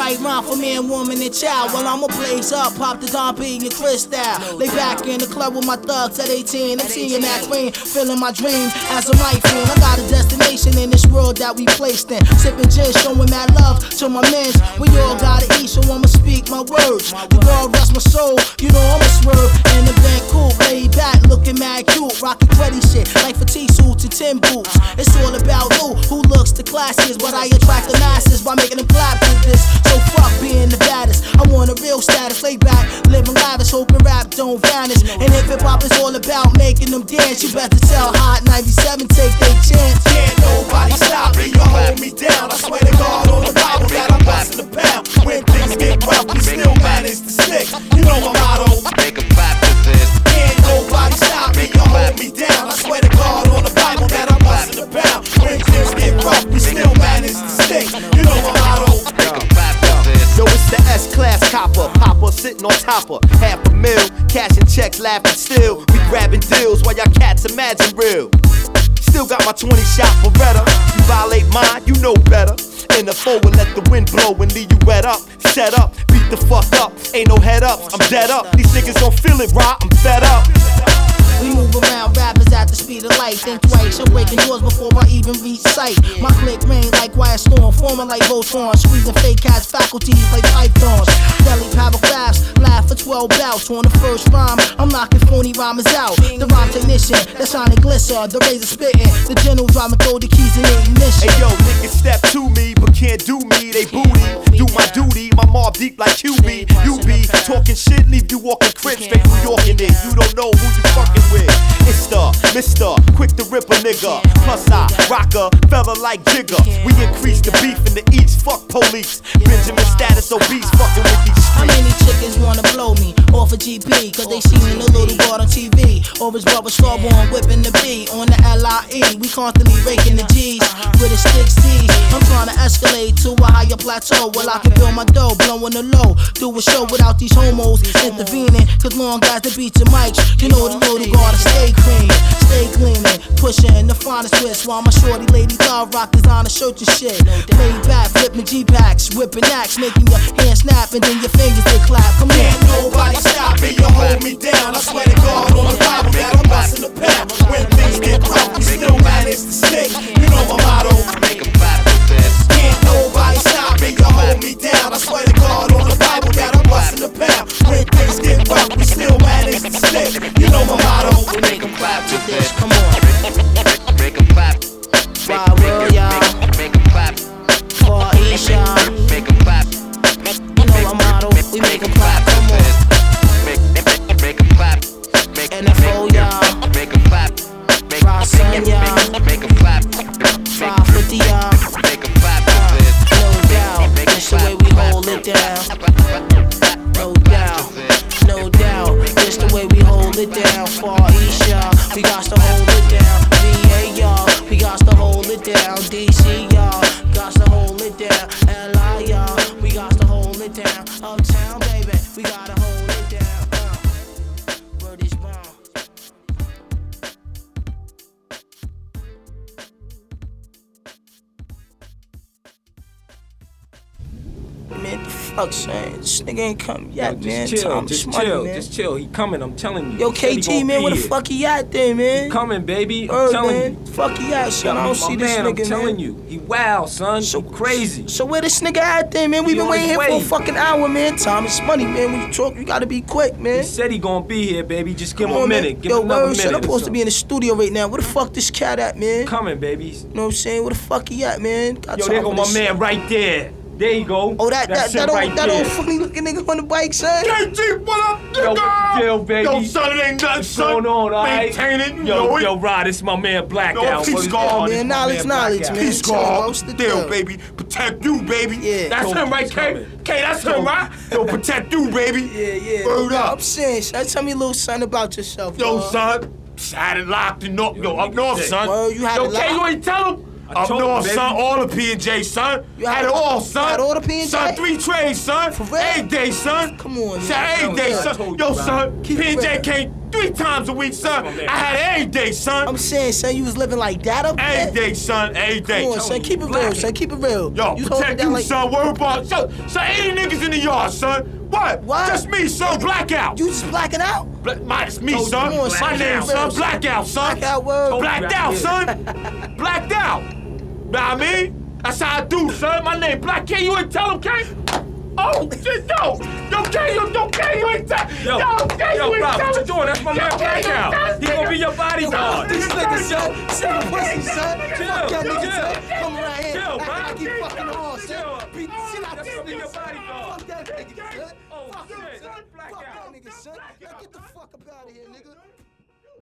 might rhyme for man, woman, and child. While I'ma blaze up, pop the Don P and Cristal. Lay back in the club with my thugs at 18. I'm seeing that queen, feeling my dream as a right friend. I got a destination in this world that we placed in. Sipping gin, showing mad love to my mans. We all gotta eat, so I'ma speak my words. The girl rest my soul, you know I'ma swerve. In the bank cool, laid back, looking mad cute. Rockin' cruddy shit, like fatigue suits and tin boots. It's all about who looks the classiest. But I attract the masses by making them clap to this. So fuck being the baddest. I want a real status, lay back, living lavish, hoping rap don't vanish. And if hip hop is all about making them dance, you better tell Hot 97 take their chance. Can't nobody stop me or hold me down. I swear to God on the Bible that I'm busting the pound. When things get rough, we still manage to stick. You know my motto. Make a clap to this. Can't nobody stop me or hold me down. I swear to God on the Bible that I'm busting the pound. When things get rough, we still manage to stick. You know my motto. Make a clap to this. Yo, it's the S-Class copper, popper sitting on top of $500,000, cashing checks, laughing still. We grabbing deals while y'all cats imagine real. Still got my 20 shot Beretta. You violate mine, you know better. In the forward, let the wind blow and leave you wet up. Set up, beat the fuck up. Ain't no head ups, I'm dead up. These niggas don't feel it right, I'm fed up. We move around rappers at the speed of light. Think twice, I'm breaking doors before I even reach sight. My click rain like quiet storm, forming like Voltron. Squeezing fake cats, faculties like pythons. Deli paragraphs, laugh for 12 bouts. On the first rhyme, I'm knocking phony rhymers out. The rhyme technician, the sonic glisser, the razor spitting. The general driving throw the keys in the ignition. Hey yo, niggas step to me, but can't do me. They booty, do my duty. My mob deep like QB. You be talking shit, leave you walking crib straight New York in it. You don't know who you fucking with. It's the Mr. Quick to rip a nigga. Plus I rock a fella like Jigga. We increase the beef in the east. Fuck police. Benjamin status obese. Fucking with these streets. How many chickens wanna blow me off a GP? Cause they seen the little boy on TV. Or his brother Starborn whipping the B on the LIE. We constantly raking the G's with a stick C. I'm trying to escalate to a higher plateau. Well, I can build my dough, blowing the low. Do a show without these homos intervening. Cause long guys that beat your mics. You know the little guard to stay cream, stay gleaming. Pushing the finest twist while my shorty lady love rock designer shirts and shit. Lay back, flipping G-packs, whipping axe, making your hands snap and then your fingers they clap. Come on. Can't nobody stop me or hold me down. I swear to God on the Bible that I'm busting the pound. When things get rough, we still manage to stick. You know my motto. Make a clap to this. Can't nobody stop me or hold me down. I swear to God on the Bible that I'm busting the pound. When things get rough, we still manage to stick. You know my motto. Make a clap to this. Come on. Make a clap. Why will y'all? Make a clap. For each y'all. Make a clap. You know our motto. We make a clap. Come on. Make a clap. NFO y'all. Make a clap. Rosson y'all. Make a clap. 550 y'all. Make a clap to this. No doubt. That's the way we hold it down. No doubt. No doubt. That's the way we hold it down. Far East y'all. We got to hold it down. VA y'all. We got to hold it down. DC y'all. Got to hold it down. LI y'all. We got to hold it down. Uptown baby. We gotta hold it down. Word is bomb. Man, the fuck, son? This nigga ain't come yet, man. Just chill, Tom just Smutty, chill, man. just chill. He coming, I'm telling you. Yo, He said he KT, gonna man, be where the here. fuck he at there, man? He coming, baby. I'm Word, telling man. you. Fuck he at, son? I don't see this man, nigga, I'm telling man. you. He wild, son. So He crazy. So where this nigga at there, man? We He been on waiting his here for a way. fucking hour, man. Time is money, man. When you talk, you gotta be quick, man. He said he gonna be here, baby. Just give Come him a on, man. minute. Give Yo, him another word, son, I'm minute. supposed to be in the studio right now. Where the fuck this cat at, man? Coming, baby. You know what I'm saying? Where the fuck he at, man? Got Yo, time there go for my this man shit. right there. There you go. Oh, that him right old there. funny looking nigga on the bike, son. KT, what up, Yo, nigga? chill, baby. Yo, son, it ain't nothing, What's son. going on, all right? Maintain it, you know it. Yo, Rod, this is my man Blackout. Yo, peace, God, man. Knowledge, man. Peace, Chill, God. roast the Deal, deal. baby. Protect you, baby. Yeah. That's Yo, him, right, he's K? coming. K, that's him, right? Yo, protect you, baby. Yeah. Word up. I'm saying, son, tell me a little something about yourself, Yo, dawg. son. Had it locked in up north, son. Word, you had Yo, it K, you locked? ain't tell him? I Up told him, north, baby. son, all the P&J, son. You had it all, son. had all the P&J? Son, 3 trades, son. For real? Every day, son. Come on, man. Son, every day, I son. told Yo, you, son, Keep it P&J real. can't 3 times a week, son. Come on, man. I had it every day, son. I'm saying, son, you was living like that up there? Every day, son. Every day. Come on, son, keep it real, son, keep it real. Yo, was holding protect down you, like- son. Worry about son. 80 niggas in the yard, son. What? What? Just me, son. Blackout. You just blacking out? It's me, Told you, son. come on, My son, name, keep it son. real, son. Blackout, son. Blackout word. Blacked out, son. Blacked out. Know what I mean? That's how I do, son. My name Black K. You ain't tell him, K? Oh, shit, yo. Yo, K, you ain't tell Yo, K, you ain't Rob, tell what you him. doing? That's my man Blackout. He gonna be your bodyguard. These niggas, son. Same pussy, son. Chill, Fuck that nigga, chill. son. Come around here. Chill, act man. like he fucking hard, son. Chill. Beat the shit out That's this gonna be nigga, your son. bodyguard. Fuck that nigga, son. Oh, Fuck him, shit. son. Fuck Blackout. that nigga, son. Now get the fuck up out of here, nigga.